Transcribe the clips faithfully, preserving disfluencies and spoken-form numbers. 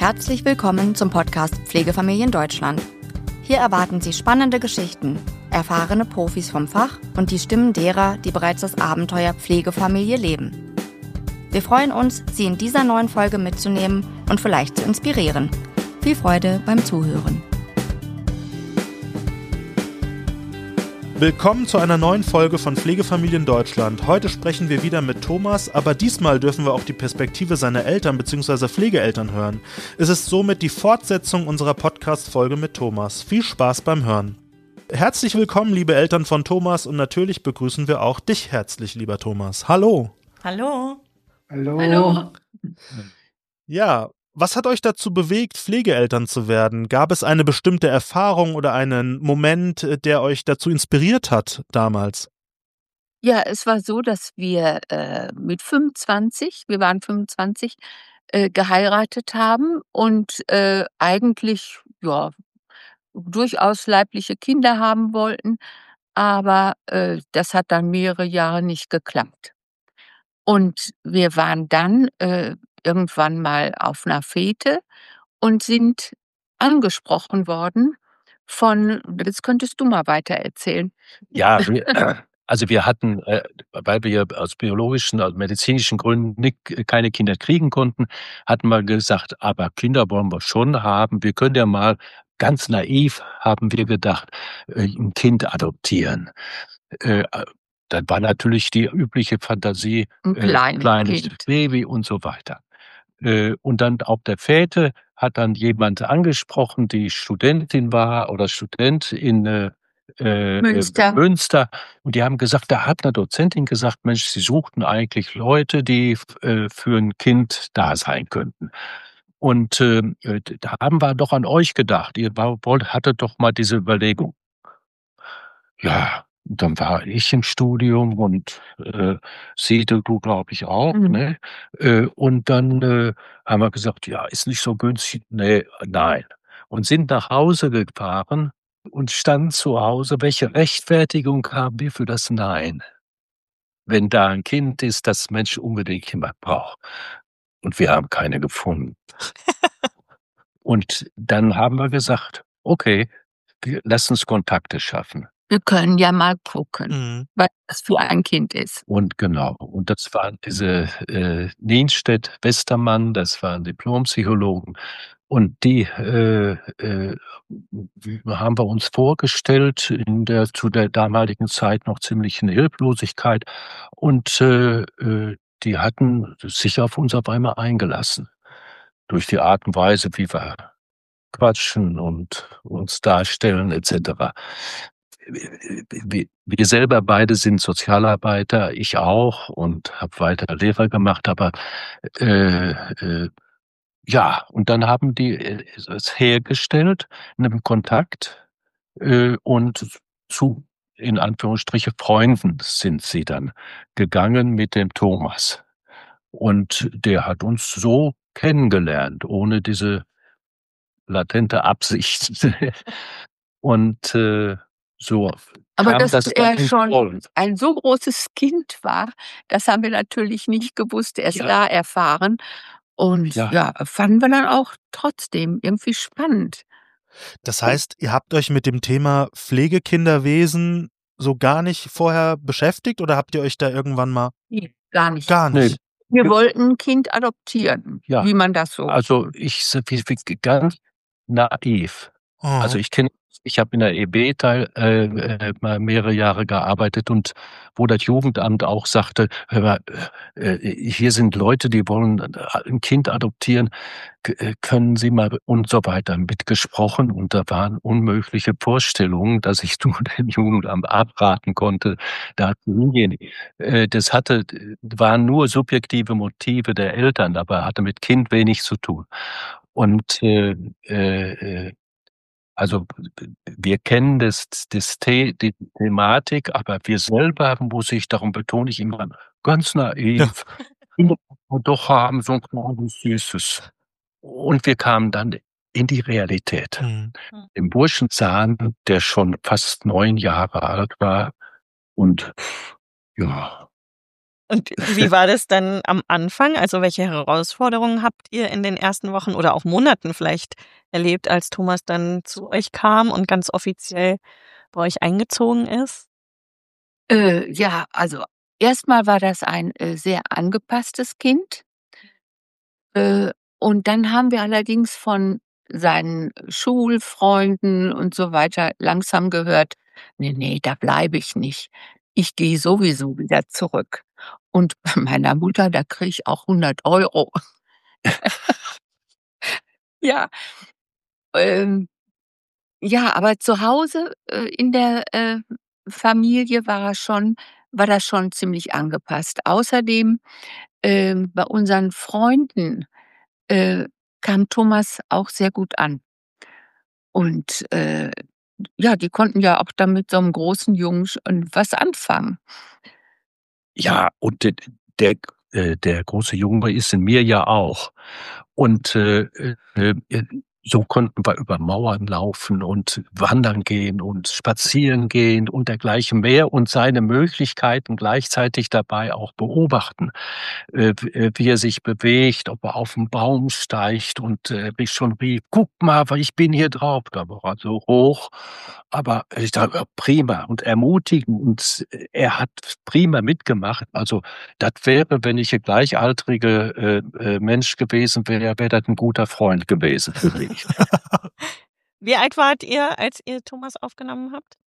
Herzlich willkommen zum Podcast Pflegefamilien Deutschland. Hier erwarten Sie spannende Geschichten, erfahrene Profis vom Fach und die Stimmen derer, die bereits das Abenteuer Pflegefamilie leben. Wir freuen uns, Sie in dieser neuen Folge mitzunehmen und vielleicht zu inspirieren. Viel Freude beim Zuhören. Willkommen zu einer neuen Folge von Pflegefamilien Deutschland. Heute sprechen wir wieder mit Thomas, aber diesmal dürfen wir auch die Perspektive seiner Eltern bzw. Pflegeeltern hören. Es ist somit die Fortsetzung unserer Podcast-Folge mit Thomas. Viel Spaß beim Hören. Herzlich willkommen, liebe Eltern von Thomas, und natürlich begrüßen wir auch dich herzlich, lieber Thomas. Hallo. Hallo. Hallo. Hallo. Ja, was hat euch dazu bewegt, Pflegeeltern zu werden? Gab es eine bestimmte Erfahrung oder einen Moment, der euch dazu inspiriert hat damals? Ja, es war so, dass wir äh, mit fünfundzwanzig, wir waren fünfundzwanzig, äh, geheiratet haben und äh, eigentlich ja durchaus leibliche Kinder haben wollten, aber äh, das hat dann mehrere Jahre nicht geklappt. Und wir waren dann äh, irgendwann mal auf einer Fete und sind angesprochen worden von, jetzt könntest du mal weiter erzählen. Ja, wir, äh, also wir hatten, äh, weil wir aus biologischen, aus medizinischen Gründen nicht, keine Kinder kriegen konnten, hatten wir gesagt, aber Kinder wollen wir schon haben. Wir können ja mal, ganz naiv haben wir gedacht, äh, ein Kind adoptieren. Äh, dann war natürlich die übliche Fantasie, Ein äh, kleines kleines Kind. Baby und so weiter. Äh, und dann auf der Fete hat dann jemand angesprochen, die Studentin war oder Student in äh, äh, Münster. Münster. Und die haben gesagt, da hat eine Dozentin gesagt, Mensch, sie suchten eigentlich Leute, die äh, für ein Kind da sein könnten. Und äh, da haben wir doch an euch gedacht. Ihr war, wollt, hattet doch mal diese Überlegung. Ja, dann war ich im Studium und äh, sie, du, glaube ich auch, Mhm. ne? Äh, und dann äh, haben wir gesagt, ja, ist nicht so günstig. Nee, nein. Und sind nach Hause gefahren und standen zu Hause. Welche Rechtfertigung haben wir für das Nein? Wenn da ein Kind ist, das Mensch unbedingt jemand braucht. Und wir haben keine gefunden. Und dann haben wir gesagt, okay, wir, lass uns Kontakte schaffen. Wir können ja mal gucken, Mhm. was das für ein Kind ist. Und genau, und das waren diese äh, Nienstedt, Westermann, das waren Diplompsychologen. Und die äh, äh, haben wir uns vorgestellt in der zu der damaligen Zeit noch ziemlichen Hilflosigkeit. Und äh, äh, die hatten sich auf uns auf einmal eingelassen. Durch die Art und Weise, wie wir quatschen und uns darstellen et cetera. Wir, wir selber beide sind Sozialarbeiter, ich auch, und habe weiter Lehrer gemacht, aber äh, äh, ja, und dann haben die äh, es hergestellt, einen Kontakt, äh, und zu, in Anführungsstriche, Freunden sind sie dann gegangen mit dem Thomas. Und der hat uns so kennengelernt, ohne diese latente Absicht. Und äh, so Aber kam dass das er dann ins schon Rollen. ein so großes Kind war, das haben wir natürlich nicht gewusst, erst Ja. da erfahren. Und Ja. ja, fanden wir dann auch trotzdem irgendwie spannend. Das heißt, ihr habt euch mit dem Thema Pflegekinderwesen so gar nicht vorher beschäftigt oder habt ihr euch da irgendwann mal Nee, gar nicht. gar Nee. nicht? Wir wollten ein Kind adoptieren, Ja. wie man das so. Also ich s- wie, wie, ganz naiv. Oh. Also ich kenne, ich habe in der E B Teil äh, äh, mal mehrere Jahre gearbeitet, und wo das Jugendamt auch sagte, hör mal, äh, hier sind Leute, die wollen ein Kind adoptieren, k- äh, können Sie mal, und so weiter, mitgesprochen, und da waren unmögliche Vorstellungen, dass ich nur dem Jugendamt abraten konnte, da hingehen. Äh, das hatte, waren nur subjektive Motive der Eltern, aber hatte mit Kind wenig zu tun. Und äh, äh, also wir kennen das, das The die Thematik, aber wir selber, muss ich, darum betone ich immer, ganz naiv, Kinder doch haben, so ein kleines Süßes. Und wir kamen dann in die Realität. Mhm. Im Burschen Zahn, der schon fast neun Jahre alt war, und ja, Und wie war das dann am Anfang? Also welche Herausforderungen habt ihr in den ersten Wochen oder auch Monaten vielleicht erlebt, als Thomas dann zu euch kam und ganz offiziell bei euch eingezogen ist? Äh, ja, also erstmal war das ein äh, sehr angepasstes Kind. Äh, und dann haben wir allerdings von seinen Schulfreunden und so weiter langsam gehört: „Ne, ne, da bleibe ich nicht. Ich gehe sowieso wieder zurück. Und bei meiner Mutter, da kriege ich auch hundert Euro." Ja, ähm, ja, aber zu Hause, äh, in der, äh, Familie war er schon war das schon ziemlich angepasst. Außerdem, ähm, bei unseren Freunden, äh, kam Thomas auch sehr gut an. Und, äh, ja, die konnten ja auch dann mit so 'nem großen Jungen schon was anfangen. Ja, und d der äh, der große Junge ist in mir ja auch. Und, äh, äh, äh, so konnten wir über Mauern laufen und wandern gehen und spazieren gehen und dergleichen mehr und seine Möglichkeiten gleichzeitig dabei auch beobachten, äh, w äh, wie er sich bewegt, ob er auf 'n Baum steigt und, äh, mich schon rief: „Guck mal, wa ich bin hier drauf." Da war er so hoch, aber ich dachte: „Prima" und ermutigend und äh, er hat prima mitgemacht. Also, das wäre, wenn ich 'n gleichaltrige, äh, äh, Mensch gewesen wäre, wäre das 'n guter Freund gewesen für mich. Wie alt wart ihr, als ihr Thomas aufgenommen habt?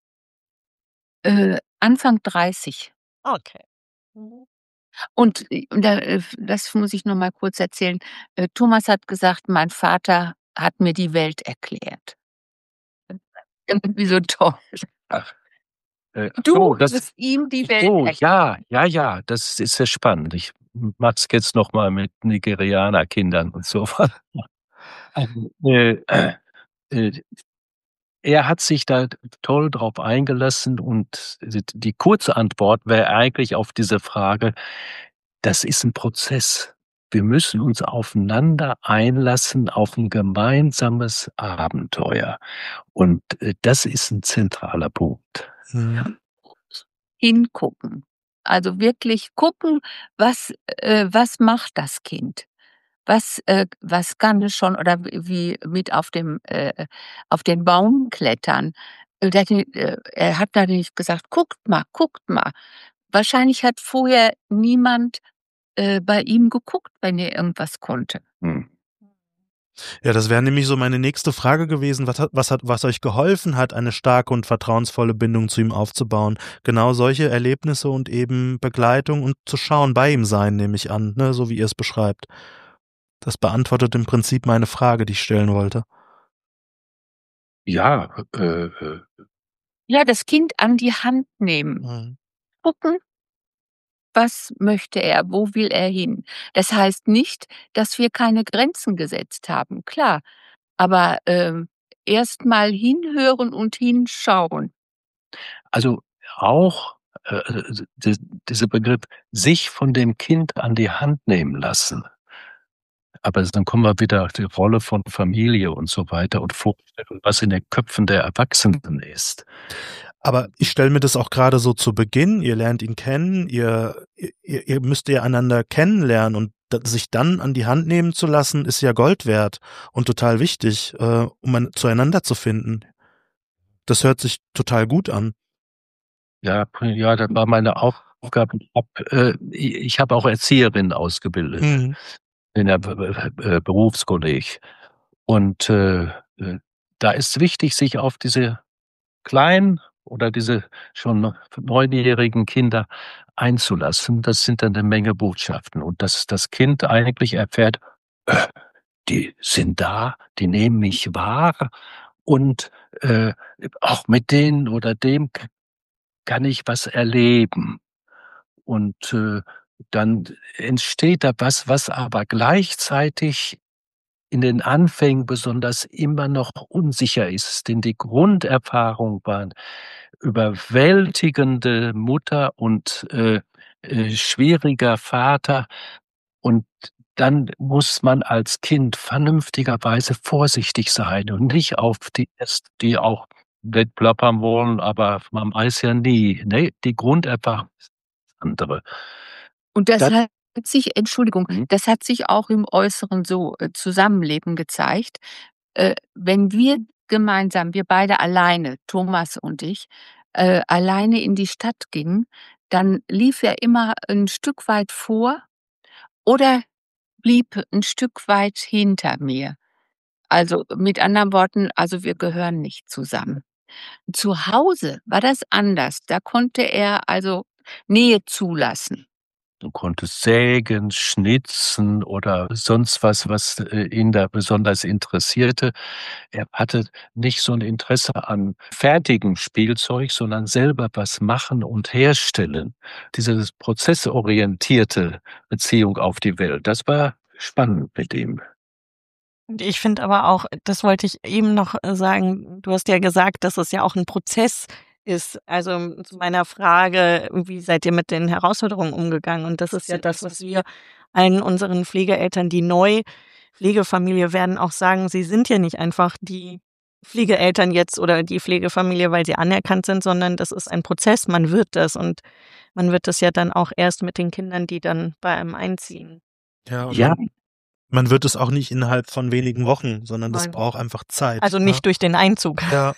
Äh, Anfang dreißig. Okay. Mhm. Und, äh, und da, äh, das muss ich noch mal kurz erzählen. Äh, Thomas hat gesagt: „Mein Vater hat mir die Welt erklärt." Irgendwie so toll. Ach, äh, ach Du so, das hast ihm die ach Welt so, erklärt. ja, ja, ja, das ist ja spannend. Ich m mache es jetzt noch mal mit Nigerianerkindern und so was. Also, äh, äh, er hat sich da t toll drauf eingelassen und d die kurze Antwort wäre eigentlich auf diese Frage: „Das ist 'n Prozess. Wir müssen uns aufeinander einlassen auf 'n gemeinsames Abenteuer." Und, äh, das ist 'n zentraler Punkt. Mhm. Hingucken. Also wirklich gucken, was äh, was macht das Kind? Was äh, was kann es schon oder w wie mit auf dem äh, auf den Baum klettern. Äh, der hat den äh, er hat da nicht gesagt: „Guckt mal, guckt mal." Wahrscheinlich hat vorher niemand, äh, bei ihm geguckt, wenn er irgendwas konnte. Mhm. Ja, das wäre nämlich so meine nächste Frage gewesen. Was hat was hat was euch geholfen hat, eine starke und vertrauensvolle Bindung zu ihm aufzubauen? Genau solche Erlebnisse und eben Begleitung und zu schauen, bei ihm sein, nehme ich an, ne, so wie ihr es beschreibt. Das beantwortet im Prinzip meine Frage, die ich stellen wollte. Ja, äh, äh Ja, das Kind an die Hand nehmen. Mhm. Gucken was möchte er? Wo will er hin? Das heißt nicht, dass wir keine Grenzen gesetzt haben, klar. Aber, ähm, erst mal hinhören und hinschauen. Also, auch, äh, äh, s di dieser Begriff, sich von dem Kind an die Hand nehmen lassen. Aber dann kommen wir wieder auf die Rolle von Familie und so weiter und Vorstellung, was in den Köpfen der Erwachsenen ist. Aber ich stelle mir das auch grade so zu Beginn, ihr lernt ihn kennen, ihr ihr ihr müsst ja einander kennenlernen und d sich dann an die Hand nehmen zu lassen, ist ja Gold wert und total wichtig, äh, um ein zueinander zu finden. Das hört sich total gut an. Ja, pri ja, das war meine Aufgabe. Ich habe äh, i ich habe auch Erzieherinnen ausgebildet Mhm. in der B B äh, Berufskolleg. Und, äh, äh, da ist wichtig, sich auf diese kleinen oder diese schon neunjährigen Kinder einzulassen. Das sind dann 'ne Menge Botschaften. Und dass das Kind eigentlich erfährt: „Äh, die sind da, die nehmen mich wahr und, äh, auch mit denen oder dem k kann ich was erleben." Und, äh, dann entsteht da was, was aber gleichzeitig in den Anfängen besonders immer noch unsicher ist. Denn die Grunderfahrung waren überwältigende Mutter und, äh, äh, schwieriger Vater. Und dann muss man als Kind vernünftigerweise vorsichtig sein und nicht auf die erst die auch wegplappern wollen, aber man weiß ja nie, ne? Die Grunderfahrung ist andere. Und das Das hat sich Entschuldigung, Mhm. das hat sich auch im äußeren so, äh, Zusammenleben gezeigt. Äh, wenn wir gemeinsam, wir beide alleine, Thomas und ich, äh, alleine in die Stadt gingen, dann lief er immer ein Stück weit vor oder blieb ein Stück weit hinter mir. Also, mit anderen Worten, also, wir gehören nicht zusammen. Zu Hause war das anders. Da konnte er also Nähe zulassen. Du konntest sägen, schnitzen oder sonst was, was, äh, ihn da besonders interessierte. Er hatte nicht so 'n Interesse an fertigem Spielzeug, sondern selber was machen und herstellen. Dieses prozessorientierte Beziehung auf die Welt, das war spannend mit ihm. Und ich finde aber auch, das wollte ich eben noch äh, sagen, du hast ja gesagt, dass es ja auch 'n Prozess ist. Also, m zu meiner Frage, wie seid ihr mit den Herausforderungen umgegangen? Und das ist ja das, was wir allen unseren Pflegeeltern, die neu Pflegefamilie werden, auch sagen: Sie sind ja nicht einfach die Pflegeeltern jetzt oder die Pflegefamilie, weil sie anerkannt sind, sondern das ist ein Prozess. Man wird das und man wird das ja dann auch erst mit den Kindern, die dann bei einem einziehen. Ja, und Ja. man man wird es auch nicht innerhalb von wenigen Wochen, sondern das Nein. braucht einfach Zeit, Also, ne? nicht durch den Einzug. Ja.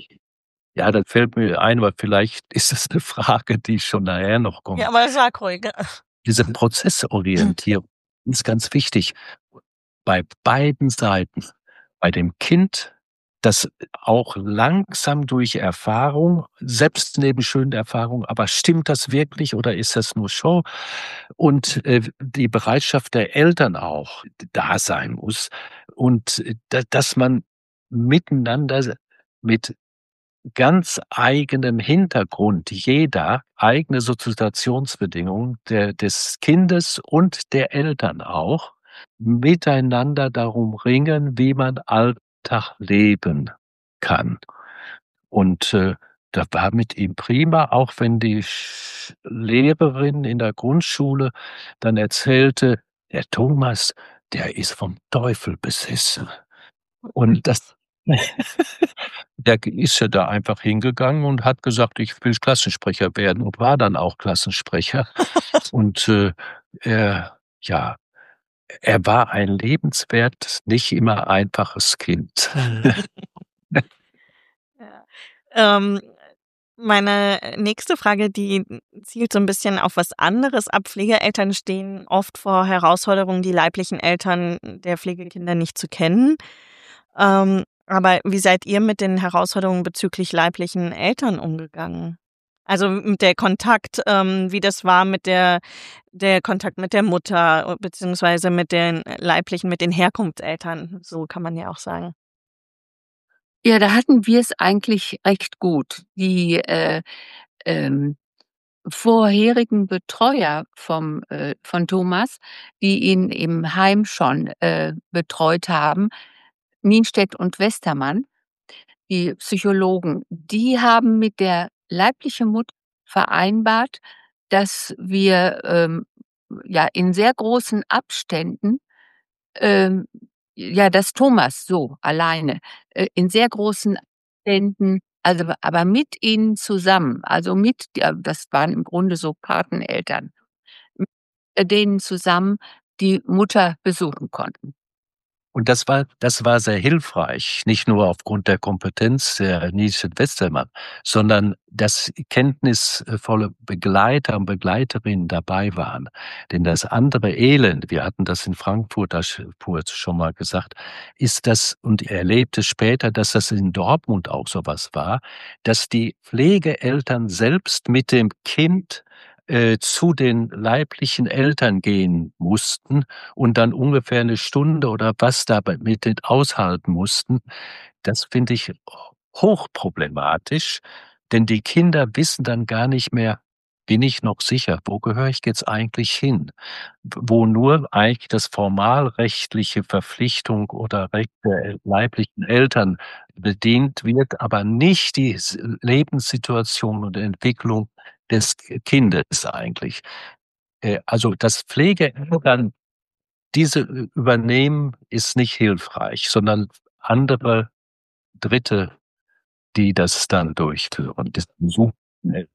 Ja, das fällt mir ein, aber vielleicht ist es 'ne Frage, die schon nachher noch kommt. Ja, aber sag ruhig. Diese Prozessorientierung ist ganz wichtig bei beiden Seiten. Bei dem Kind, das auch langsam durch Erfahrung, selbst neben schönen Erfahrungen, aber stimmt das wirklich oder ist das nur Show? Und, äh, die Bereitschaft der Eltern auch d da sein muss und da dass man miteinander mit ganz eigenem Hintergrund, jeder eigene Sozialisationsbedingungen der des Kindes und der Eltern auch, miteinander darum ringen, wie man Alltag leben kann. Und, äh, das war mit ihm prima, auch wenn die Sch Lehrerin in der Grundschule dann erzählte: „Der Thomas, der ist vom Teufel besessen.“ Und das der g ist ja da einfach hingegangen und hat gesagt: „Ich will Klassensprecher werden“ und war dann auch Klassensprecher. Und, äh, er ja, er war ein lebenswert, nicht immer einfaches Kind. Mhm. Ja. Ähm, meine nächste Frage, die zielt so 'n bisschen auf was anderes ab. Pflegeeltern stehen oft vor Herausforderungen, die leiblichen Eltern der Pflegekinder nicht zu kennen. Ähm, aber wie seid ihr mit den Herausforderungen bezüglich leiblichen Eltern umgegangen? Also, m der Kontakt, ähm, wie das war mit der der Kontakt mit der Mutter, o beziehungsweise mit den leiblichen mit den Herkunftseltern, so kann man ja auch sagen. Ja, da hatten wir's eigentlich recht gut. Die, äh, ähm, vorherigen Betreuer vom äh, von Thomas, die ihn im Heim schon, äh, betreut haben, Nienstedt und Westermann, die Psychologen, die haben mit der leiblichen Mutter vereinbart, dass wir, ähm, ja, in sehr großen Abständen, ähm ja, dass Thomas so alleine, äh, in sehr großen Abständen, also aber mit ihnen zusammen, also mit der das waren im Grunde so Pateneltern, mit denen zusammen die Mutter besuchen konnten. Und das war das war sehr hilfreich, nicht nur aufgrund der Kompetenz der Nienstedt Westermann, sondern dass kenntnisvolle Begleiter und Begleiterinnen dabei waren. Denn das andere Elend, wir hatten das in Frankfurt das Furt schon mal gesagt, ist das und er erlebte später, dass das in Dortmund auch so was war, dass die Pflegeeltern selbst mit dem Kind, äh, zu den leiblichen Eltern gehen mussten und dann ungefähr 'ne Stunde oder was da bei mit denen aushalten mussten. Das finde ich hochproblematisch, denn die Kinder wissen dann gar nicht mehr: „Bin ich noch sicher? Wo gehöre ich jetzt eigentlich hin?“ W wo nur eigentlich das formalrechtliche Verpflichtung oder Recht der leiblichen Eltern bedient wird, aber nicht die S Lebenssituation und Entwicklung des Kindes eigentlich. Äh, also, dass Pflegeeltern diese ü übernehmen, ist nicht hilfreich, sondern andere Dritte, die das dann durchführen, das Eltern.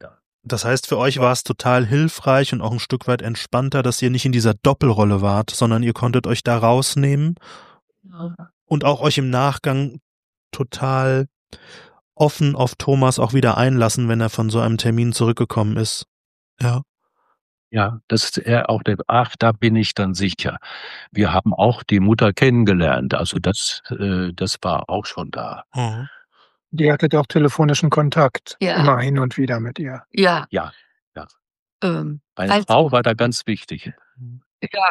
Das heißt, für euch war es total hilfreich und auch ein Stück weit entspannter, dass ihr nicht in dieser Doppelrolle wart, sondern ihr konntet euch da rausnehmen Ja. und auch euch im Nachgang total offen auf Thomas auch wieder einlassen, wenn er von so einem Termin zurückgekommen ist. Ja. Ja, dass er auch der ach, da bin ich dann sicher. Wir haben auch die Mutter kennengelernt, also das äh, das war auch schon da. Mhm. Die hattet auch telefonischen Kontakt, Ja. immer hin und wieder mit ihr. Ja, Ja, ja. ähm, Meine als Frau war da ganz wichtig. ja,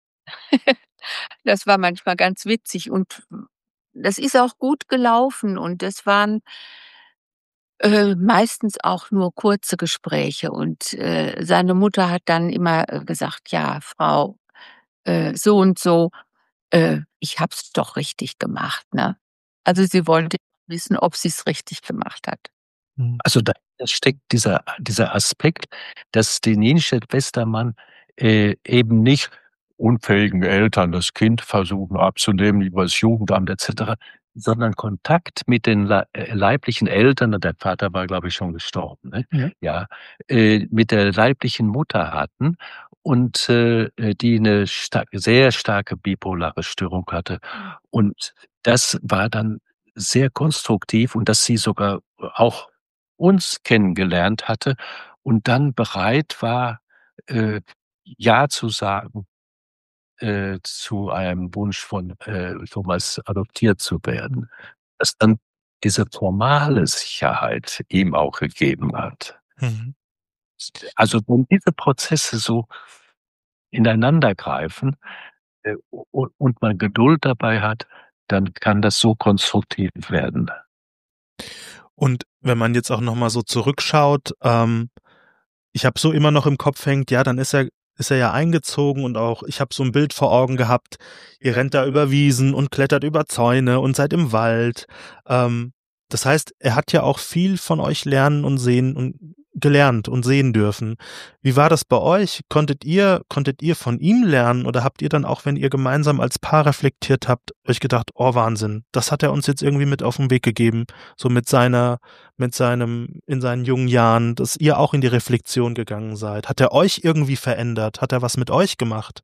das war manchmal ganz witzig und das ist auch gut gelaufen und das waren, äh, meistens auch nur kurze Gespräche und, äh, seine Mutter hat dann immer, äh, gesagt: „Ja, Frau, äh, so und so, äh, ich habe es doch richtig gemacht", ne? Also, sie wollte wissen, ob sie's richtig gemacht hat. Mhm. Also, dahinter steckt dieser dieser Aspekt, dass die Nienstedt-Westermann, äh, eben nicht unfähigen Eltern das Kind versuchen abzunehmen übers Jugendamt et cetera, sondern Kontakt mit den lei äh, leiblichen Eltern, und der Vater war, glaube ich, schon gestorben, ne? Ja. Ja, äh, mit der leiblichen Mutter hatten und, äh, äh, die 'ne sta sehr starke bipolare Störung hatte. Und das war dann sehr konstruktiv und dass sie sogar auch uns kennengelernt hatte und dann bereit war, äh, ja zu sagen, äh, zu einem Wunsch von, äh, Thomas adoptiert zu werden. Dass dann diese formale Sicherheit ihm auch gegeben hat. Mhm. Also, wenn diese Prozesse so ineinandergreifen, äh, u und man Geduld dabei hat, dann kann das so konstruktiv werden. Und wenn man jetzt auch noch mal so zurückschaut, ähm, ich habe so immer noch im Kopf hängt, ja, dann ist er ist er ja eingezogen und auch ich habe so ein Bild vor Augen gehabt, ihr rennt da über Wiesen und klettert über Zäune und seid im Wald. Ähm, das heißt, er hat ja auch viel von euch lernen und sehen und gelernt und sehen dürfen. Wie war das bei euch? Konntet ihr konntet ihr von ihm lernen oder habt ihr dann auch, wenn ihr gemeinsam als Paar reflektiert habt, euch gedacht: „Oh Wahnsinn, das hat er uns jetzt irgendwie mit auf 'n Weg gegeben", so mit seiner mit seinem in seinen jungen Jahren, dass ihr auch in die Reflexion gegangen seid? Hat er euch irgendwie verändert? Hat er was mit euch gemacht?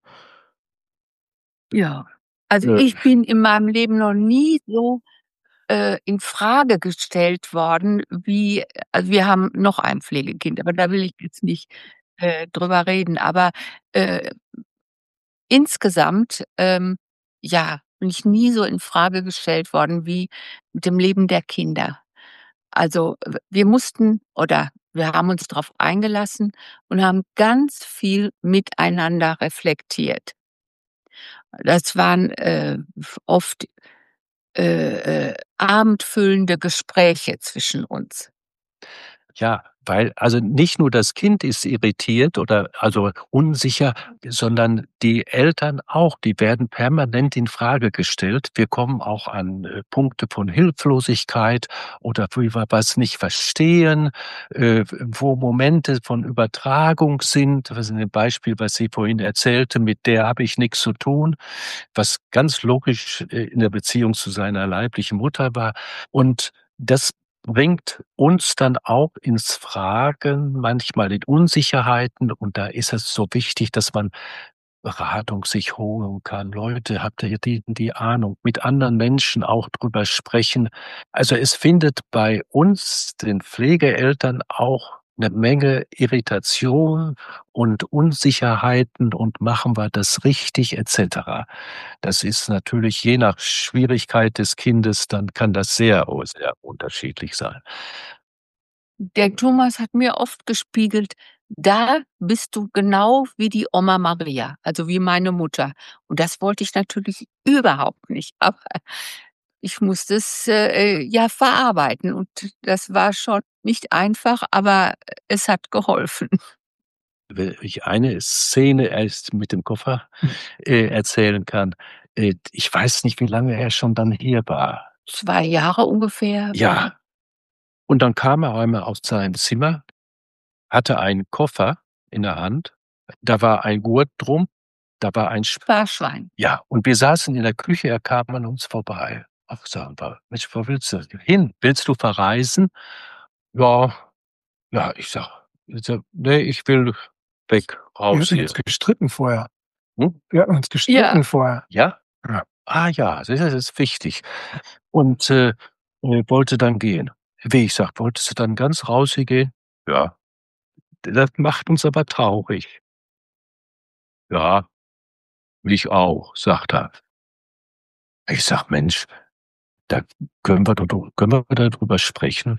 Ja. Also, Äh. ich bin in meinem Leben noch nie so, äh, in Frage gestellt worden wie also, wir haben noch ein Pflegekind, aber da will ich jetzt nicht, äh, drüber reden. Aber, äh, insgesamt, ähm, ja, bin ich nie so in Frage gestellt worden wie mit dem Leben der Kinder. Also, w wir mussten oder wir haben uns drauf eingelassen und haben ganz viel miteinander reflektiert. Das waren, äh, f oft, äh, äh, abendfüllende Gespräche zwischen uns. Ja, weil also nicht nur das Kind ist irritiert oder also unsicher, sondern die Eltern auch, die werden permanent in Frage gestellt. Wir kommen auch an, äh, Punkte von Hilflosigkeit oder wo wir was nicht verstehen, äh, wo Momente von Übertragung sind. Das ist 'n Beispiel, was sie vorhin erzählte, mit der habe ich nix zu tun, was ganz logisch, äh, in der Beziehung zu seiner leiblichen Mutter war. Und das bringt uns dann auch ins Fragen, manchmal in Unsicherheiten. Und da ist es so wichtig, dass man Beratung sich holen kann. Leute, habt ihr die die Ahnung? Mit anderen Menschen auch drüber sprechen. Also, es findet bei uns, den Pflegeeltern, auch 'ne Menge Irritation und Unsicherheiten und machen wir das richtig et cetera. Das ist natürlich je nach Schwierigkeit des Kindes, dann kann das sehr, oh, sehr unterschiedlich sein. Der Thomas hat mir oft gespiegelt: „Da bist du genau wie die Oma Maria, also wie meine Mutter." Und das wollte ich natürlich überhaupt nicht, aber ich musste es, äh, ja verarbeiten und das war schon nicht einfach, aber es hat geholfen. Wenn ich eine Szene erst mit dem Koffer, äh, erzählen kann. Äh, ich weiß nicht, wie lange er schon dann hier war. zwei Jahre ungefähr. Ja. Und dann kam er einmal aus seinem Zimmer, hatte einen Koffer in der Hand, da war ein Gurt drum, da war ein Sp Sparschwein. Ja, und wir saßen in der Küche, er kam an uns vorbei. Ach, sagen wir: „Mensch, wo willst du hin? Willst du verreisen?" „Ja." Ja, ich sage: Ich sage: „Ne, ich will weg, Wir raus hatten hier." uns gestritten vorher. Hm? Wir hatten uns Ja. gestritten vorher. Ja? Ja. Ah ja, das ist ist wichtig. Und, äh, äh, wollte dann gehen. Wie, ich sage: „Wolltest du dann ganz raus hier gehen?" „Ja." „Das macht uns aber traurig." „Ja, mich auch", sagt er. Ich sage: „Mensch, da können wir doch können wir da drüber sprechen?"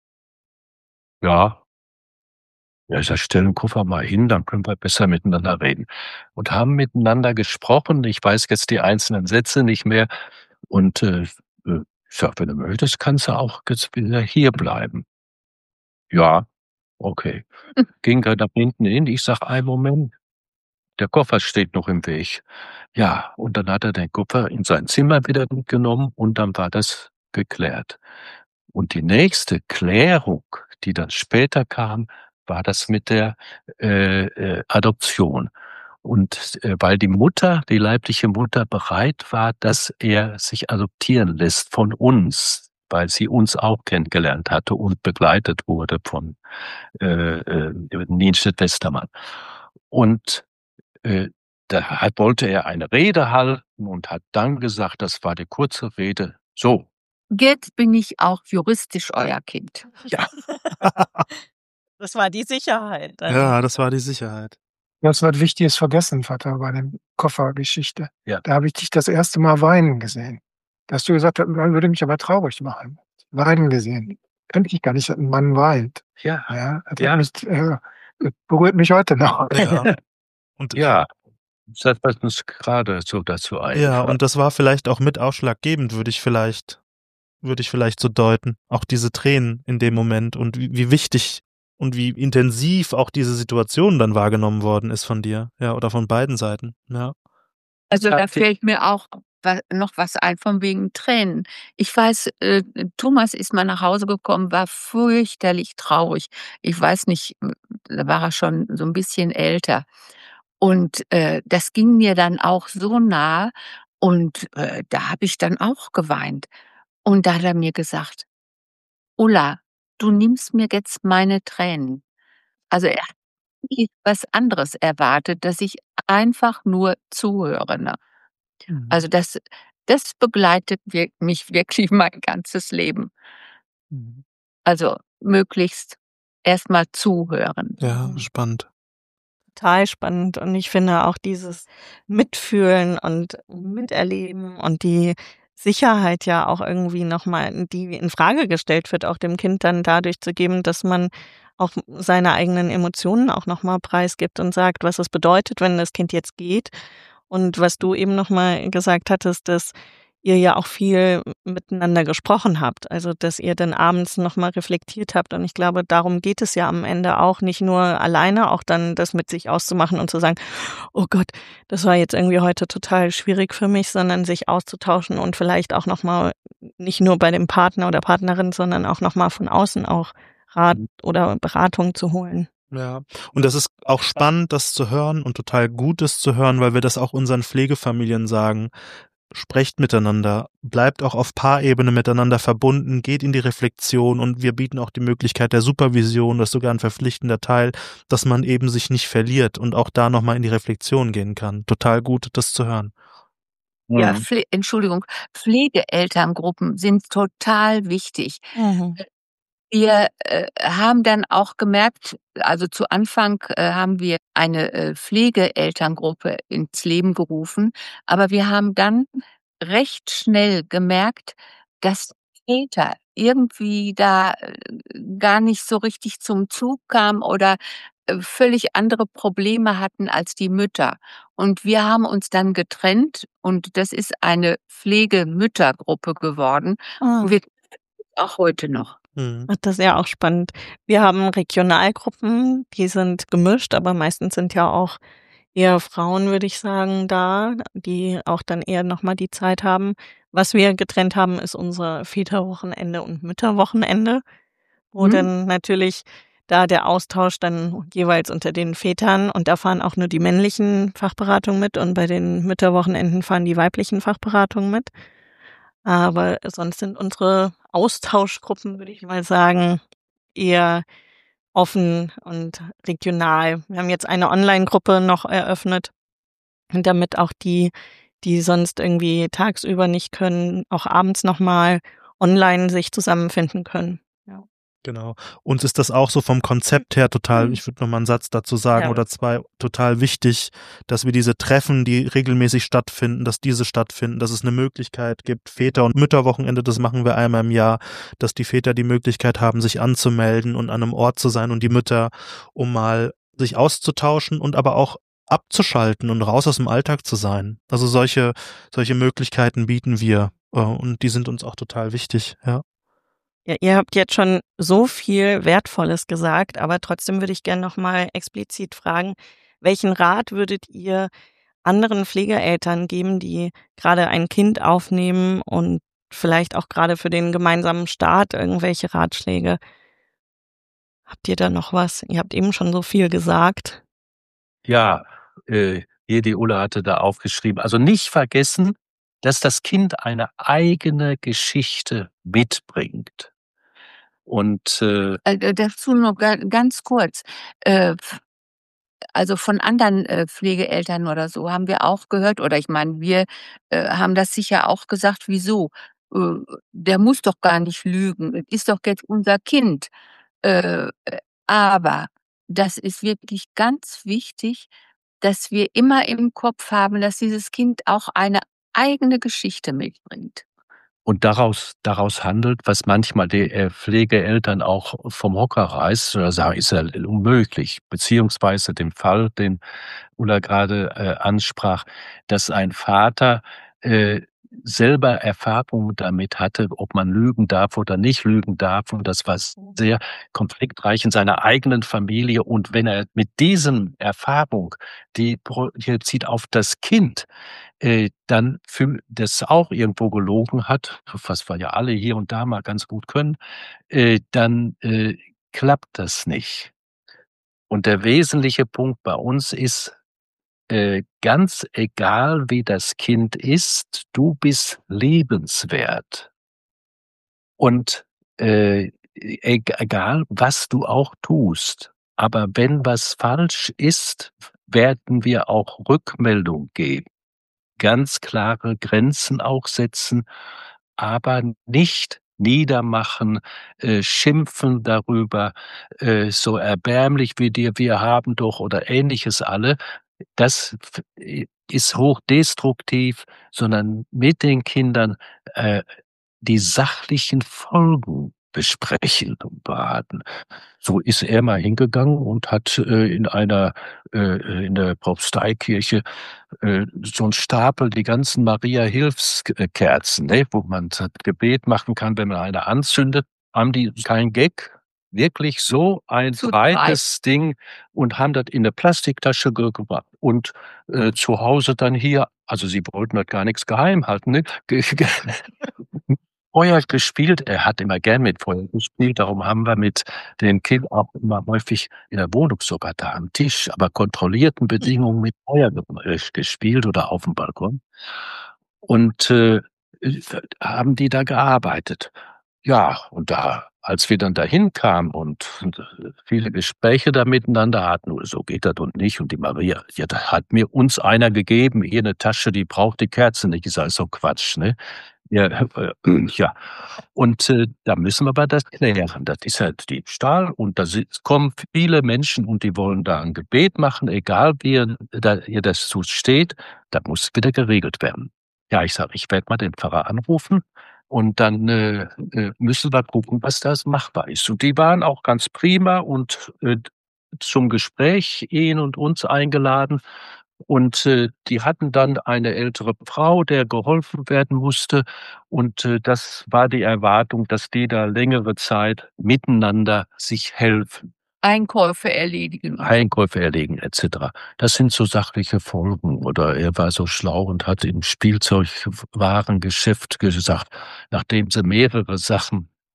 „Ja." Ja, ich sage: „Stell den Koffer mal hin, dann können wir besser miteinander reden." Und haben miteinander gesprochen. Ich weiß jetzt die einzelnen Sätze nicht mehr und, äh, äh, ich sage: „Wenn du möchtest, kannst du auch jetzt wieder hier bleiben." „Ja, okay." Ging er nach hinten hin. Ich sage: „Einen Moment, der Koffer steht noch im Weg." Ja, und dann hat er den Koffer in sein Zimmer wieder mitgenommen und dann war das geklärt. Und die nächste Klärung, die dann später kam, war das mit der, äh, äh, Adoption. Und, äh, weil die Mutter, die leibliche Mutter bereit war, dass er sich adoptieren lässt von uns, weil sie uns auch kennengelernt hatte und begleitet wurde von, äh, äh, Nienstedt-Westermann. Und, äh, da hat wollte er eine Rede halten und hat dann gesagt, das war die kurze Rede: „So, Jetzt bin ich auch juristisch euer Kind. ja, Das war die Sicherheit dann. Ja, das war die Sicherheit. Du hast was Wichtiges vergessen, Vater, bei der Koffergeschichte. Ja. Da habe ich dich das erste Mal weinen gesehen. Da hast du gesagt: „Das würde mich aber traurig machen." Weinen gesehen. Könnte ich gar nicht, dass 'n Mann weint. ja, Ja, das Ja. hat mich, äh, das berührt mich heute noch. Ja. Und ja." Das was uns gerade so dazu ja, einfällt. und das war vielleicht auch mit ausschlaggebend, würde ich vielleicht würde ich vielleicht so deuten. Auch diese Tränen in dem Moment und wie wie wichtig und wie intensiv auch diese Situation dann wahrgenommen worden ist von dir, ja, oder von beiden Seiten, ja. Also, da Hat die fällt mir auch wa noch was ein von wegen Tränen. Ich weiß, äh, Thomas ist mal nach Hause gekommen, war fürchterlich traurig. Ich weiß nicht, hm, da war er schon so 'n bisschen älter. Und, äh, das ging mir dann auch so nah und, äh, da habe ich dann auch geweint. Und da hat er mir gesagt: „Ulla, du nimmst mir jetzt meine Tränen." Also, er hat nie was anderes erwartet, dass ich einfach nur zuhöre, ne? Mhm. Also, das das begleitet wir mich wirklich mein ganzes Leben. Mhm. Also, möglichst erst mal zuhören. Ja, Mhm. spannend. Total spannend und ich finde auch dieses Mitfühlen und Miterleben und die Sicherheit ja auch irgendwie noch mal, die in Frage gestellt wird, auch dem Kind dann dadurch zu geben, dass man auch seine eigenen Emotionen auch noch mal preisgibt und sagt, was es bedeutet, wenn das Kind jetzt geht. Und was du eben noch mal gesagt hattest, dass ihr ja auch viel miteinander gesprochen habt, also, dass ihr dann abends noch mal reflektiert habt und ich glaube, darum geht es ja am Ende auch, nicht nur alleine auch dann das mit sich auszumachen und zu sagen: „Oh Gott, das war jetzt irgendwie heute total schwierig für mich", sondern sich auszutauschen und vielleicht auch noch mal nicht nur bei dem Partner oder Partnerin, sondern auch noch mal von außen auch Rat oder Beratung zu holen. Ja, und das ist auch spannend, das zu hören und total gut, das zu hören, weil wir das auch unseren Pflegefamilien sagen. Sprecht miteinander, bleibt auch auf Paarebene miteinander verbunden, geht in die Reflexion und wir bieten auch die Möglichkeit der Supervision, das ist sogar ein verpflichtender Teil, dass man eben sich nicht verliert und auch da nochmal in die Reflexion gehen kann. Total gut, das zu hören. Ja, Mhm. Pfle Entschuldigung, Pflegeelterngruppen sind total wichtig. Mhm. Wir, äh, haben dann auch gemerkt, also zu Anfang, äh, haben wir eine, äh, Pflegeelterngruppe ins Leben gerufen, aber wir haben dann recht schnell gemerkt, dass Väter irgendwie da, äh, gar nicht so richtig zum Zug kamen oder, äh, völlig andere Probleme hatten als die Mütter. Und wir haben uns dann getrennt und das ist eine Pflegemüttergruppe geworden Ah. und wir auch heute noch. Mhm. Ach, das ist ja auch spannend. Wir haben Regionalgruppen, die sind gemischt, aber meistens sind ja auch eher Frauen, würde ich sagen, da, die auch dann eher noch mal die Zeit haben. Was wir getrennt haben, ist unser Väterwochenende und Mütterwochenende, wo Mhm. dann natürlich da der Austausch dann jeweils unter den Vätern und da fahren auch nur die männlichen Fachberatungen mit und bei den Mütterwochenenden fahren die weiblichen Fachberatungen mit. Aber sonst sind unsere Austauschgruppen, würde ich mal sagen, eher offen und regional. Wir haben jetzt eine Online-Gruppe noch eröffnet, damit auch die, die sonst irgendwie tagsüber nicht können, auch abends nochmal online sich zusammenfinden können. Ja. Genau. Uns ist das auch so vom Konzept her total, Mhm. ich würde noch mal einen Satz dazu sagen Ja. oder zwei, total wichtig, dass wir diese Treffen, die regelmäßig stattfinden, dass diese stattfinden, dass es eine Möglichkeit gibt, Väter- und Mütterwochenende, das machen wir einmal im Jahr, dass die Väter die Möglichkeit haben, sich anzumelden und an einem Ort zu sein und die Mütter, um mal sich auszutauschen und aber auch abzuschalten und raus aus dem Alltag zu sein. Also solche, solche Möglichkeiten bieten wir äh, und die sind uns auch total wichtig, ja. Ja, ihr habt jetzt schon so viel Wertvolles gesagt, aber trotzdem würde ich gerne noch mal explizit fragen, welchen Rat würdet ihr anderen Pflegeeltern geben, die gerade ein Kind aufnehmen und vielleicht auch gerade für den gemeinsamen Start irgendwelche Ratschläge? Habt ihr da noch was? Ihr habt eben schon so viel gesagt. Ja, äh, hier die Ulla hatte da aufgeschrieben. Also nicht vergessen, dass das Kind eine eigene Geschichte mitbringt. Und äh, Äh, dazu noch ga ganz kurz. Äh, f also von anderen, äh, Pflegeeltern oder so haben wir auch gehört oder ich meine, wir, äh, haben das sicher auch gesagt: „Wieso? Äh, der muss doch gar nicht lügen. Es ist doch jetzt unser Kind." Äh, äh, aber das ist wirklich ganz wichtig, dass wir immer im Kopf haben, dass dieses Kind auch eine eigene Geschichte mitbringt. und daraus daraus handelt, was manchmal die, äh, Pflegeeltern auch vom Hocker reißt oder sagen: „Ist ja unmöglich." Beziehungsweise den Fall, den Ulla gerade äh, ansprach, dass ein Vater äh, selber Erfahrung damit hatte, ob man lügen darf oder nicht lügen darf. Und das war sehr konfliktreich in seiner eigenen Familie. Und wenn er mit diesen Erfahrung, die projiziert auf das Kind, äh, dann für das auch irgendwo gelogen hat, was wir ja alle hier und da mal ganz gut können, äh, dann äh, klappt das nicht. Und der wesentliche Punkt bei uns ist, äh, ganz egal, wie das Kind ist, du bist lebenswert. Und äh, eg- egal, was du auch tust, aber wenn was falsch ist, werden wir auch Rückmeldung geben, ganz klare Grenzen auch setzen, aber nicht niedermachen, äh, schimpfen darüber, äh, so erbärmlich wie dir, wir haben doch oder Ähnliches alle. Das f äh, ist hochdestruktiv, sondern mit den Kindern, äh, die sachlichen Folgen besprechen und beraten. So ist er mal hingegangen und hat, äh, in einer äh, in der Propsteikirche, äh, so 'n Stapel, die ganzen Maria-Hilfs-Kerzen, ne, wo man das Gebet machen kann, wenn man eine anzündet, haben die kein Gag, wirklich so ein Zu zweit. breites Ding und haben das in 'ne Plastiktasche ge gebracht und, äh, zu Hause dann hier, also sie wollten halt gar nix geheim halten, ne? Ge ge Feuer gespielt. Er hat immer gern mit Feuer gespielt, darum haben wir mit den Kindern auch immer häufig in der Wohnung sogar da am Tisch, aber kontrollierten Bedingungen mit Feuer ge äh, gespielt oder aufm Balkon. Und, äh, äh, haben die da gearbeitet. Ja, und da als wir dann dahin kamen und und, äh, viele Gespräche da miteinander hatten: „Oh, so geht das und nicht." Und die Maria: „Ja, da hat mir uns einer gegeben, hier 'ne Tasche, die braucht die Kerze nicht." Ich sage: „Ist doch Quatsch, ne?" Ja, äh, ja. Und, äh, da müssen wir aber das klären. Das ist halt Diebstahl und da si kommen viele Menschen und die wollen da 'n Gebet machen, egal wie ihr da ihr das zu steht, da muss wieder geregelt werden. Ja, ich sage: „Ich werde mal den Pfarrer anrufen und dann, äh, äh, müssen wir gucken, was das machbar ist." Und die waren auch ganz prima und, äh, zum Gespräch ihn und uns eingeladen. Und, äh, die hatten dann eine ältere Frau, der geholfen werden musste. Und, äh, das war die Erwartung, dass die da längere Zeit miteinander sich helfen, Einkäufe erledigen. Einkäufe erledigen et cetera. Das sind so sachliche Folgen. Oder er war so schlau und hat im Spielzeugwarengeschäft gesagt, nachdem sie mehrere Sachen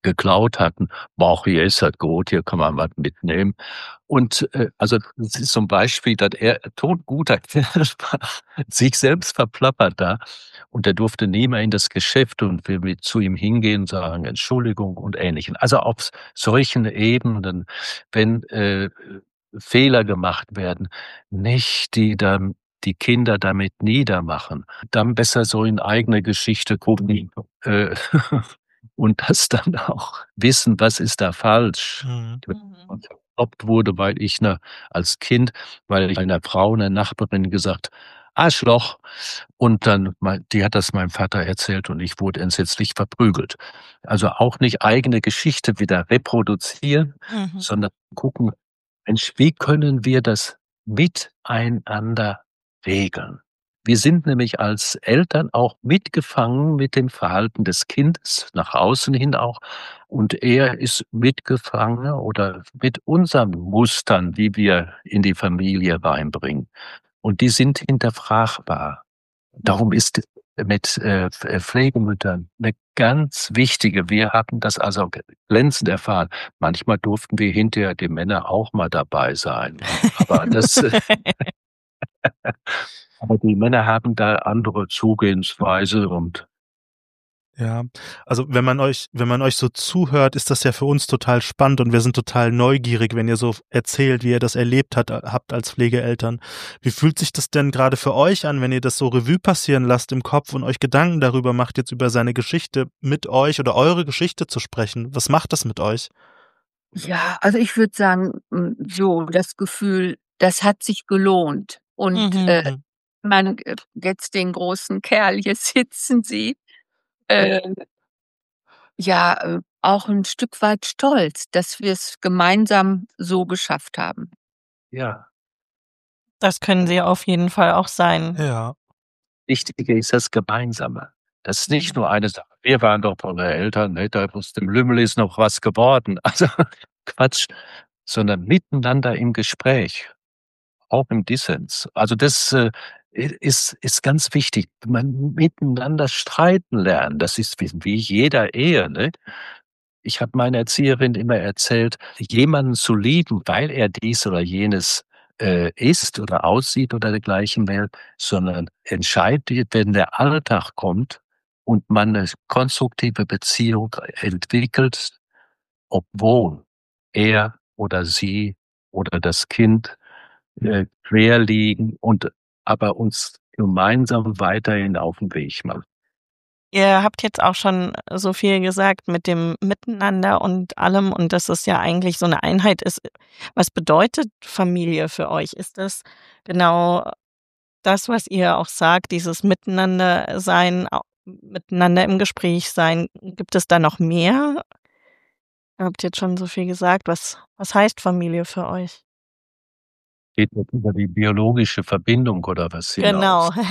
geklaut hatten. Boah, hier ist das gut, hier kann man was mitnehmen. Und äh, also das ist so ein Beispiel, dass er todguter Kerl war, sich selbst verplappert da. Und er durfte nie mehr in das Geschäft und wir mit zu ihm hingehen und sagen Entschuldigung und Ähnlichem. Also auf solchen Ebenen, wenn äh, Fehler gemacht werden, nicht die dann die Kinder damit niedermachen. Dann besser so in eigene Geschichte gucken äh, und das dann auch wissen, was ist da falsch. Mhm. Und verkloppt wurde, weil ich ne, als Kind, weil ich einer Frau, einer Nachbarin gesagt, Arschloch. Und dann, mein- die hat das meinem Vater erzählt und ich wurde entsetzlich verprügelt. Also auch nicht eigene Geschichte wieder reproduzieren, Mhm. sondern gucken, Mensch, wie können wir das miteinander regeln? Wir sind nämlich als Eltern auch mitgefangen mit dem Verhalten des Kindes, nach außen hin auch. Und er ist mitgefangen oder mit unseren Mustern, die wir in die Familie reinbringen. Und die sind hinterfragbar. Darum ist mit äh, Pflegemüttern eine ganz wichtige, wir hatten das also glänzend erfahren. Manchmal durften wir hinterher die Männer auch mal dabei sein. Aber das, aber die Männer haben da andere Zugehensweise und Ja, also wenn man euch, wenn man euch so zuhört, ist das ja für uns total spannend und wir sind total neugierig, wenn ihr so erzählt, wie ihr das erlebt hat, habt als Pflegeeltern. Wie fühlt sich das denn gerade für euch an, wenn ihr das so Revue passieren lasst im Kopf und euch Gedanken darüber macht, jetzt über seine Geschichte mit euch oder eure Geschichte zu sprechen? Was macht das mit euch? Ja, also ich würde sagen, hm, so das Gefühl, das hat sich gelohnt. Und, Mhm. äh, Mhm. man äh, jetzt den großen Kerl hier sitzen sieht, äh, ja, äh, auch ein Stück weit stolz, dass wir es gemeinsam so geschafft haben. ja, Das können sie auf jeden Fall auch sein. Ja. Wichtige ist das Gemeinsame. Das ist nicht nur eine Sache. Wir waren doch tolle Eltern, ne, da aus dem Lümmel ist noch was geworden. Also Quatsch, sondern miteinander im Gespräch. Auch im Dissens. Also das äh, ist, ist ganz wichtig. Man miteinander streiten lernen. Das ist wie, wie jeder Ehe. Ne? Ich habe meiner Erzieherin immer erzählt, jemanden zu lieben, weil er dies oder jenes äh, ist oder aussieht oder dergleichen mehr, sondern entscheidet, wenn der Alltag kommt und man eine konstruktive Beziehung entwickelt, obwohl er oder sie oder das Kind äh, quer liegen und aber uns gemeinsam weiterhin auf den Weg machen. Ihr habt jetzt auch schon so viel gesagt mit dem Miteinander und allem und dass es ja eigentlich so eine Einheit ist. Was bedeutet Familie für euch? Ist das genau das, was ihr auch sagt, dieses Miteinander sein, au miteinander im Gespräch sein? Gibt es da noch mehr? Ihr habt jetzt schon so viel gesagt. Was was heißt Familie für euch? Geht das über die biologische Verbindung oder was Genau. hinaus?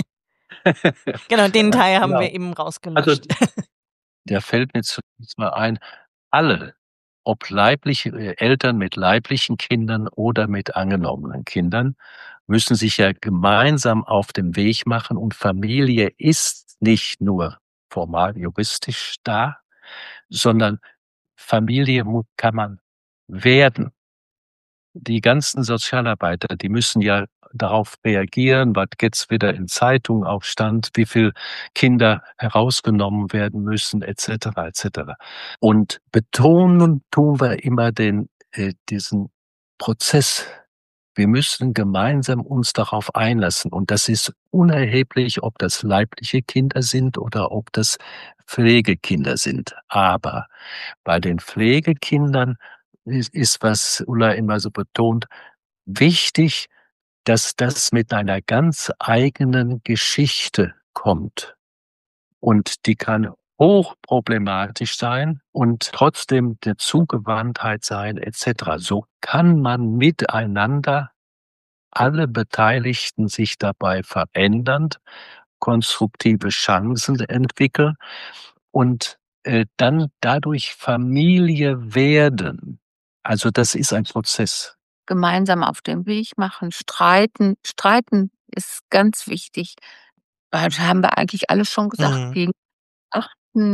Genau, den Teil haben wir Genau. eben Also rausgelöscht. da fällt mir zunächst mal ein, alle, ob leibliche äh, Eltern mit leiblichen Kindern oder mit angenommenen Kindern, müssen sich ja gemeinsam auf den Weg machen und Familie ist nicht nur formal juristisch da, sondern Familie mu kann man werden. Die ganzen Sozialarbeiter, die müssen ja darauf reagieren, was jetzt wieder in Zeitungen auch stand, wie viel Kinder herausgenommen werden müssen, et cetera, et cetera. Und betonen tun wir immer den äh, diesen Prozess. Wir müssen gemeinsam uns darauf einlassen und das ist unerheblich, ob das leibliche Kinder sind oder ob das Pflegekinder sind. Aber bei den Pflegekindern ist ist, was Ulla immer so betont, wichtig, dass das mit einer ganz eigenen Geschichte kommt. Und die kann hochproblematisch sein und trotzdem der Zugewandtheit sein et cetera. So kann man miteinander alle Beteiligten sich dabei verändernd konstruktive Chancen entwickeln und, äh, dann dadurch Familie werden. Also, das ist ein Prozess. Gemeinsam auf den Weg machen, streiten. Streiten ist ganz wichtig. Äh, Das haben wir eigentlich alles schon gesagt. Mhm. Gegen achten,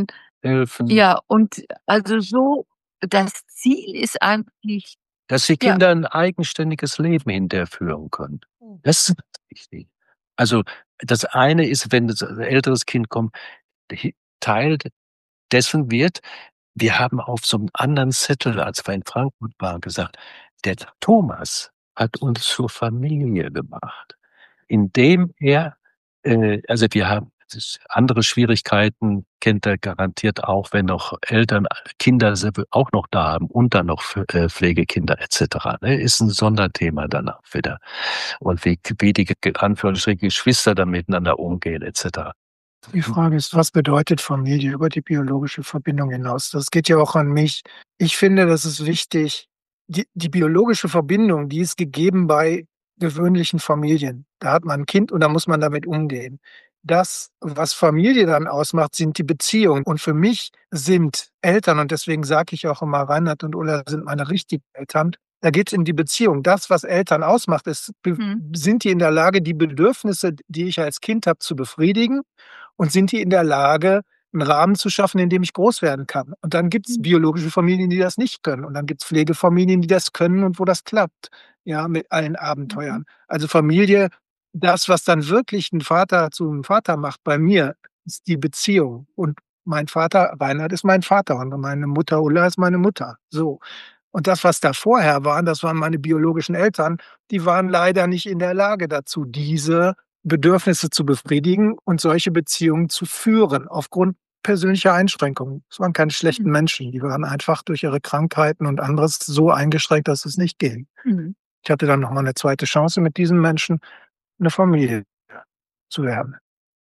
helfen. Ja, und also so, das Ziel ist eigentlich, Dass die ja, Kinder ein eigenständiges Leben hinterher führen können. Das ist wichtig. Also, das eine ist, wenn das ein älteres Kind kommt, hi Teil dessen wird, wir haben auf so 'nem anderen Zettel, als wir in Frankfurt waren, gesagt: „Der Thomas hat uns zur Familie gemacht, indem er“ äh, also, wir haben s andere Schwierigkeiten kennt er garantiert auch, wenn noch Eltern Kinder selber auch noch da haben und dann noch Pf äh, Pflegekinder et cetera, ne? Ist 'n Sonderthema dann auch wieder. Und wie wie die Ge Anführungsstriche Geschwister dann miteinander umgehen et cetera. Die Frage ist, was bedeutet Familie über die biologische Verbindung hinaus? Das geht ja auch an mich. Ich finde, das ist wichtig. Die die biologische Verbindung, die ist gegeben bei gewöhnlichen Familien. Da hat man 'n Kind und da muss man damit umgehen. Das, was Familie dann ausmacht, sind die Beziehungen. Und für mich sind Eltern, und deswegen sage ich auch immer, Reinhard und Ulla sind meine richtigen Eltern. Da geht's um die Beziehung. Das, was Eltern ausmacht, ist, be Mhm. sind die in der Lage, die Bedürfnisse, die ich als Kind habe, zu befriedigen? Und sind die in der Lage, 'n Rahmen zu schaffen, in dem ich groß werden kann? Und dann gibt's Mhm. biologische Familien, die das nicht können. Und dann gibt's Pflegefamilien, die das können und wo das klappt, ja, mit allen Mhm. Abenteuern. Also Familie, das, was dann wirklich 'n Vater zu 'nem Vater macht bei mir, ist die Beziehung. Und mein Vater Reinhard ist mein Vater und meine Mutter Ulla ist meine Mutter, so. Und das, was da vorher war, das waren meine biologischen Eltern, die waren leider nicht in der Lage dazu, diese Bedürfnisse zu befriedigen und solche Beziehungen zu führen, aufgrund persönlicher Einschränkungen. Es waren keine schlechten Mhm. Menschen, die waren einfach durch ihre Krankheiten und anderes so eingeschränkt, dass es nicht ging. Mhm. Ich hatte dann noch mal 'ne zweite Chance, mit diesen Menschen 'ne Familie zu werden.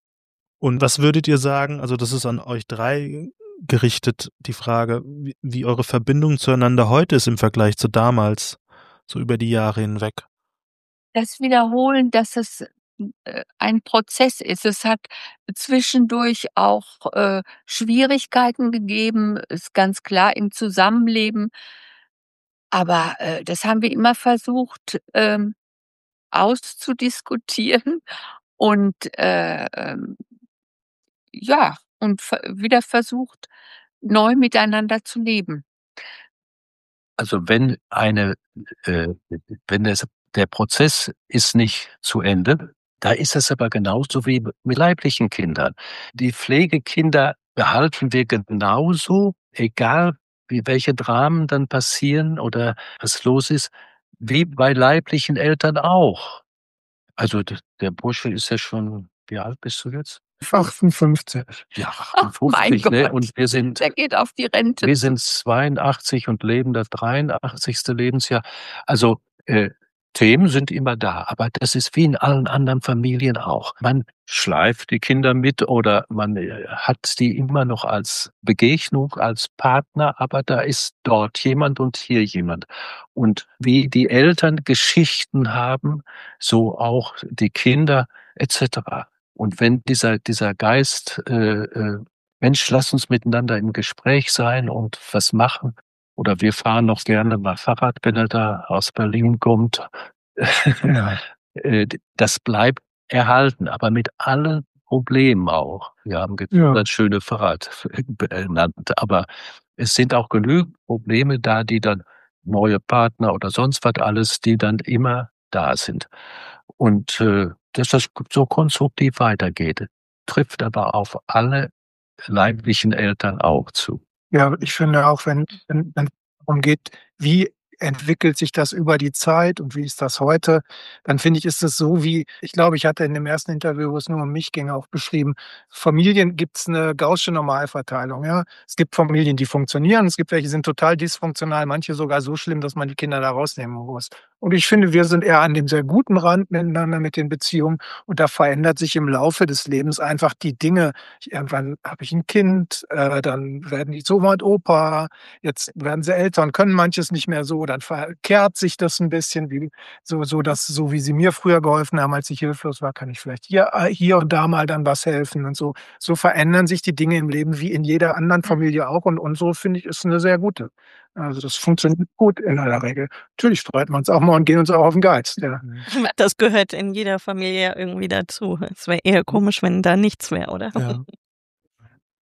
Und was würdet ihr sagen, also das ist an euch drei gerichtet, die Frage, wie wie eure Verbindung zueinander heute ist im Vergleich zu damals, so über die Jahre hinweg? Das Wiederholen, dass es, äh, ein Prozess ist. Es hat zwischendurch auch, äh, Schwierigkeiten gegeben, ist ganz klar im Zusammenleben. Aber, äh, das haben wir immer versucht, ähm, auszudiskutieren und, äh, ähm ja, und ver wieder versucht, neu miteinander zu leben. Also, wenn eine äh, wenn es der Prozess ist nicht zu Ende, da ist es aber genauso wie m mit leiblichen Kindern. Die Pflegekinder behalten wir genauso, egal wie welche Dramen dann passieren oder was los ist, wie bei leiblichen Eltern auch. Also, d der Bursche ist ja schon wie alt bist du jetzt? achtundfünfzig. Ja, Ach, mein achtundfünfzig, ne? Gott, Und wir sind der geht auf die Rente wir zu. sind zweiundachtzig und leben das dreiundachtzigste Lebensjahr. Also, äh, Themen sind immer da, aber das ist wie in allen anderen Familien auch. Man schleift die Kinder mit oder man, äh, hat die immer noch als Begegnung, als Partner, aber da ist dort jemand und hier jemand. Und wie die Eltern Geschichten haben, so auch die Kinder et cetera. Und wenn dieser dieser Geist, äh, äh: „Mensch, lass uns miteinander im Gespräch sein und was machen.“ Oder wir fahren noch gerne mal Fahrrad, wenn er da aus Berlin kommt. Ja. Äh, d das bleibt erhalten, aber mit allen Problemen auch. Wir haben ge Ja. das schöne Fahrrad benannt, aber es sind auch genügend Probleme da, die dann neue Partner oder sonst was alles, die dann immer da sind. Und, äh, dass das so konstruktiv weitergeht, trifft aber auf alle leiblichen Eltern auch zu. Ja, ich finde auch, wenn wenn wenn darum geht, wie entwickelt sich das über die Zeit und wie ist das heute, dann finde ich, ist es so wie ich glaube, ich hatte in dem ersten Interview, wo es nur um mich ging, auch beschrieben, Familien gibt's 'ne gaußsche Normalverteilung, ja? Es gibt Familien, die funktionieren, es gibt welche, die sind total dysfunktional, manche sogar so schlimm, dass man die Kinder da rausnehmen muss. Und ich finde, wir sind eher an dem sehr guten Rand miteinander mit den Beziehungen und da verändert sich im Laufe des Lebens einfach die Dinge. Ich irgendwann habe ich 'n Kind, äh, dann werden die zu Oma und Opa, jetzt werden sie Eltern, können manches nicht mehr so, dann verkehrt sich das 'n bisschen, wie so so dass so wie sie mir früher geholfen haben, als ich hilflos war, kann ich vielleicht hier äh, hier und da mal dann was helfen und so. So verändern sich die Dinge im Leben wie in jeder anderen Mhm. Familie auch und unsere, finde ich, ist 'ne sehr gute. Also, das funktioniert gut in aller Regel. Natürlich streiten wir uns auch mal und gehen uns auch auf 'n Geist, ja. Das gehört in jeder Familie ja irgendwie dazu. Es wäre eher komisch, wenn da nichts wäre, oder? Ja.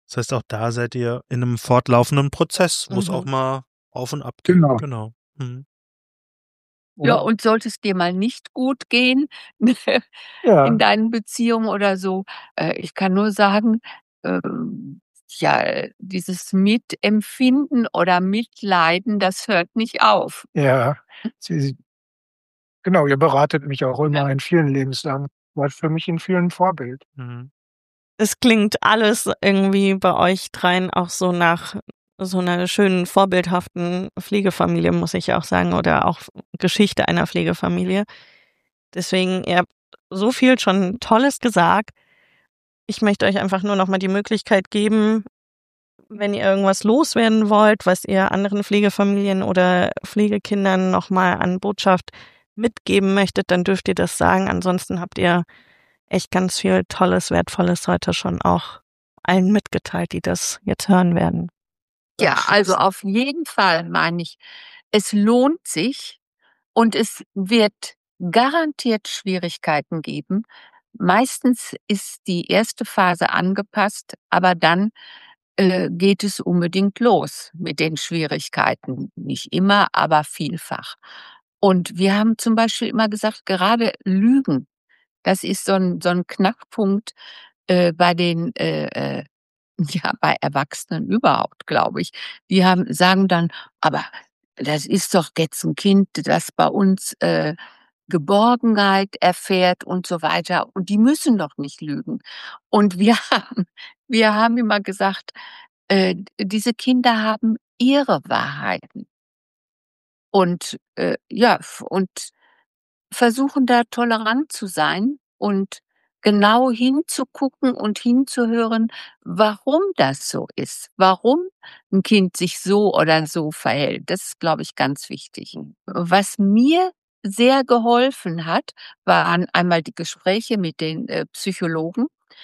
Das heißt, auch da seid ihr in einem fortlaufenden Prozess, wo es Mhm. auch mal auf und ab geht. Genau. Genau. Mhm. Ja, Ja. und sollte es dir mal nicht gut gehen Ja. in deinen Beziehungen oder so, äh, ich kann nur sagen, ähm, ja, äh, dieses Mitempfinden oder Mitleiden, das hört nicht auf. Ja. Sie Sie genau, ihr beratet mich auch Ja. immer in vielen Lebenslagen. Wart für mich in vielen Vorbild. Mhm. Es klingt alles irgendwie bei euch dreien auch so nach so einer schönen, vorbildhaften Pflegefamilie, muss ich auch sagen, oder auch Geschichte einer Pflegefamilie. Deswegen, ihr habt so viel schon Tolles gesagt. Ich möchte euch einfach nur noch mal die Möglichkeit geben, wenn ihr irgendwas loswerden wollt, was ihr anderen Pflegefamilien oder Pflegekindern noch mal an Botschaft mitgeben möchtet, dann dürft ihr das sagen. Ansonsten habt ihr echt ganz viel Tolles, Wertvolles heute schon auch allen mitgeteilt, die das jetzt hören werden. Ja, also auf jeden Fall meine ich, es lohnt sich und es wird garantiert Schwierigkeiten geben. Meistens ist die erste Phase angepasst, aber dann äh, geht es unbedingt los mit den Schwierigkeiten. Nicht immer, aber vielfach. Und wir haben zum Beispiel immer gesagt, gerade Lügen, das ist so ein so ein Knackpunkt äh, bei den äh, äh, ja, bei Erwachsenen überhaupt, glaube ich. Die haben sagen dann: „Aber das ist doch jetzt 'n Kind, das bei uns, äh, Geborgenheit erfährt“ und so weiter. Und die müssen doch nicht lügen. Und wir haben wir haben immer gesagt, äh, diese Kinder haben ihre Wahrheiten. Und, äh, ja, f und versuchen da tolerant zu sein und genau hinzugucken und hinzuhören, warum das so ist, warum ein Kind sich so oder so verhält. Das ist, glaube ich, ganz wichtig. Was mir sehr geholfen hat, waren einmal die Gespräche mit den, äh, Psychologen,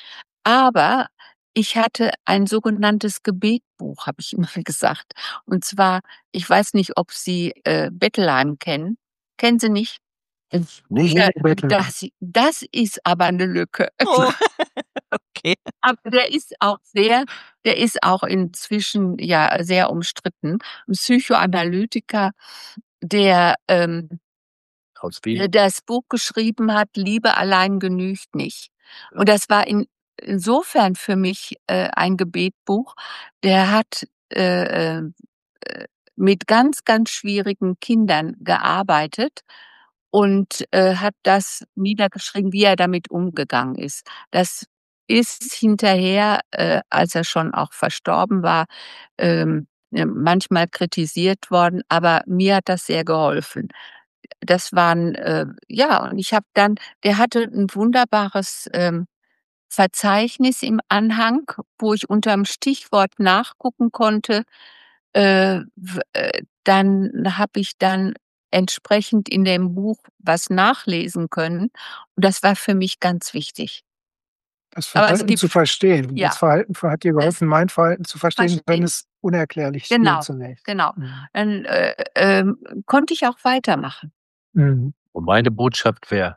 aber ich hatte ein sogenanntes Gebetbuch, habe ich immer gesagt. Und zwar, ich weiß nicht, ob Sie, äh, Bettelheim kennen. Kennen Sie nicht? Nicht Ja, Bettelheim. das das ist aber 'ne Lücke. Oh. Okay. Aber der ist auch sehr der ist auch inzwischen, ja, sehr umstritten. 'N Psychoanalytiker, der, ähm, Aus äh, Wien. das Buch geschrieben hat, „Liebe allein genügt nicht.“ Und das war in insofern für mich, äh, ein Gebetbuch. Der hat, äh, ähm, äh, mit ganz, ganz schwierigen Kindern gearbeitet und, äh, hat das niedergeschrieben, wie er damit umgegangen ist. Das ist hinterher, äh, als er schon auch verstorben war, ähm, äh, manchmal kritisiert worden, aber mir hat das sehr geholfen. Das waren, äh ja, und ich habe dann der hatte 'n wunderbares, ähm, Verzeichnis im Anhang, wo ich unterm Stichwort nachgucken konnte. Äh, w äh, dann habe ich dann entsprechend in dem Buch was nachlesen können und das war für mich ganz wichtig. Das Aber es Verhalten gibt zu verstehen. ja, Das Verhalten hat dir das geholfen, mein Verhalten zu verstehen, wenn Verstehen. es unerklärlich schien Genau, zunächst. genau. Mhm. Dann, äh, ähm, konnte ich auch weitermachen. Mhm. Und meine Botschaft wäre: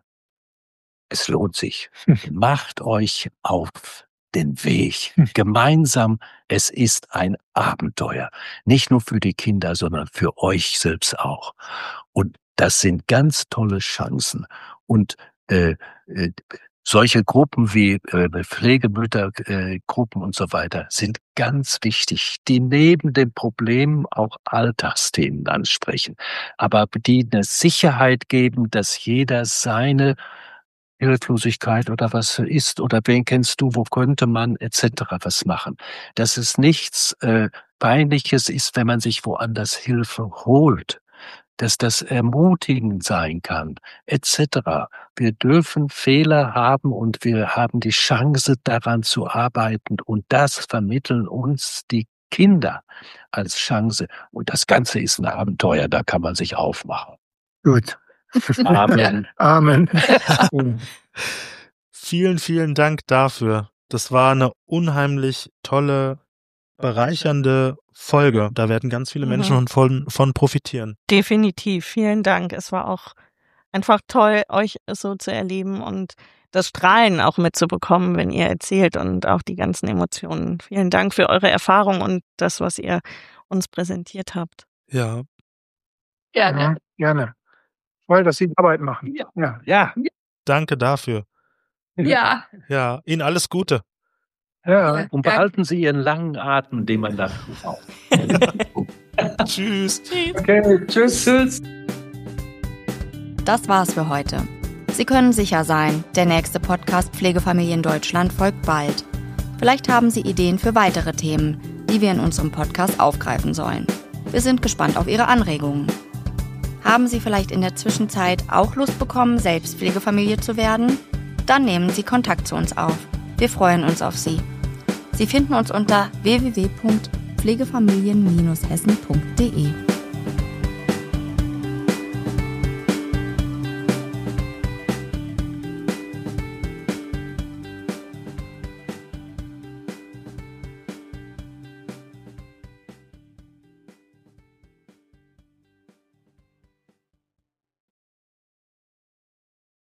Es lohnt sich. Macht euch auf den Weg. Gemeinsam, es ist ein Abenteuer. Nicht nur für die Kinder, sondern für euch selbst auch. Und das sind ganz tolle Chancen. Und äh, äh, solche Gruppen wie äh, Pflegemüttergruppen äh, Gruppen und so weiter sind ganz wichtig, die neben den Problemen auch Alltagsthemen ansprechen, aber die eine Sicherheit geben, dass jeder seine Hilflosigkeit oder was ist oder wen kennst du, wo könnte man et cetera was machen. Dass es nichts äh, Peinliches ist, wenn man sich woanders Hilfe holt, dass das ermutigend sein kann et cetera. Wir dürfen Fehler haben und wir haben die Chance, daran zu arbeiten und das vermitteln uns die Kinder als Chance. Und das Ganze ist ein Abenteuer, da kann man sich aufmachen. Gut. Amen. Amen. Vielen, vielen Dank dafür. Das war eine unheimlich tolle, bereichernde Folge. Da werden ganz viele Mhm. Menschen von, von profitieren. Definitiv. Vielen Dank. Es war auch einfach toll, euch so zu erleben und das Strahlen auch mitzubekommen, wenn ihr erzählt und auch die ganzen Emotionen. Vielen Dank für eure Erfahrung und das, was ihr uns präsentiert habt. Ja. Gerne. Ja, gerne. Toll, dass Sie Arbeit machen. Ja. Ja. Ja. Danke dafür. Ja. Ja, Ihnen alles Gute. Ja. Und behalten Sie Ihren langen Atem, den man da braucht. Tschüss. Okay, tschüss. Tschüss. Das war's für heute. Sie können sicher sein, der nächste Podcast Pflegefamilien Deutschland folgt bald. Vielleicht haben Sie Ideen für weitere Themen, die wir in unserem Podcast aufgreifen sollen. Wir sind gespannt auf Ihre Anregungen. Haben Sie vielleicht in der Zwischenzeit auch Lust bekommen, selbst Pflegefamilie zu werden? Dann nehmen Sie Kontakt zu uns auf. Wir freuen uns auf Sie. Sie finden uns unter w w w punkt pflegefamilien Bindestrich hessen punkt d e.